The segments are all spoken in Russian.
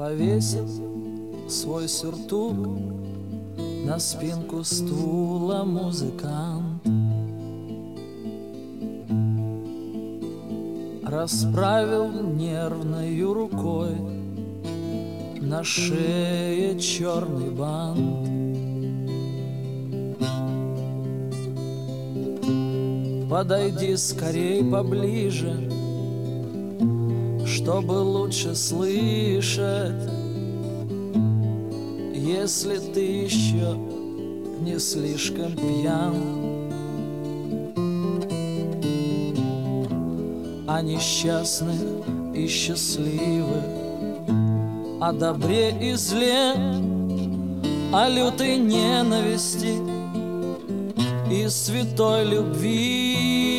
Повесил свой сюртук на спинку стула музыкант, расправил нервною рукой на шее черный бант. Подойди скорей поближе, чтобы лучше слышать, если ты еще не слишком пьян. О несчастных и счастливых, о добре и зле, о лютой ненависти и святой любви.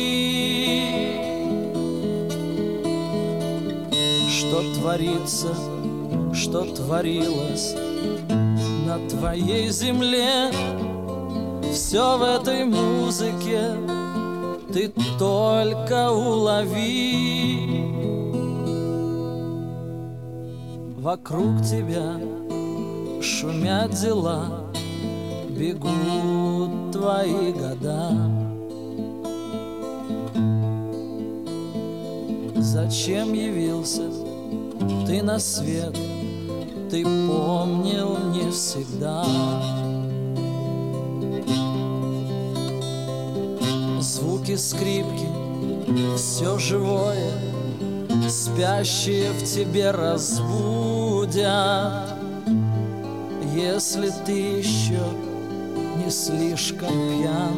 Что творится, что творилось на твоей земле, все в этой музыке ты только улови. Вокруг тебя шумят дела, бегут твои года. Зачем явился ты на свет, ты помнил не всегда. Звуки скрипки, все живое, спящие в тебе разбудят, если ты еще не слишком пьян.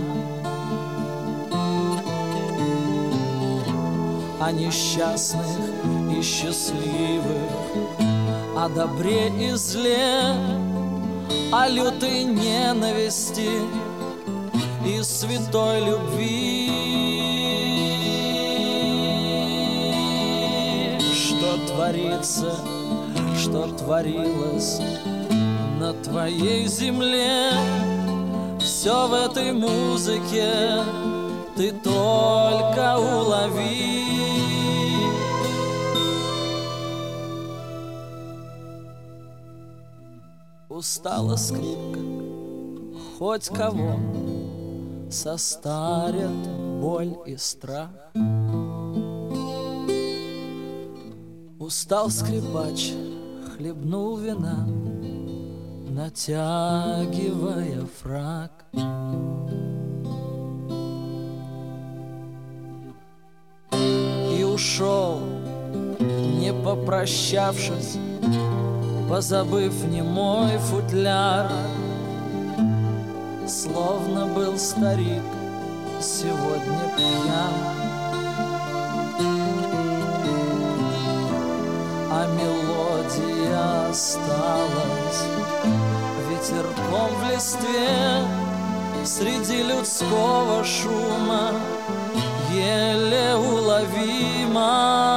О несчастных и счастливых, о добре и зле, о лютой ненависти и святой любви. Что творится, что творилось на твоей земле, все в этой музыке ты только улови. Устала скрипка, хоть кого состарят боль и страх. Устал скрипач, хлебнул вина, натягивая фрак. И ушел, не попрощавшись, позабыв немой футляр. Словно был старик сегодня пьян, а мелодия осталась ветерком в листве среди людского шума, еле уловима.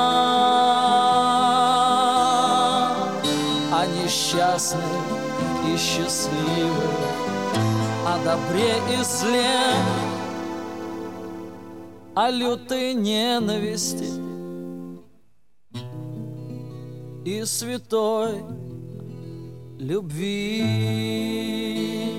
О несчастных и счастливых, о добре и зле, о лютой ненависти и святой любви.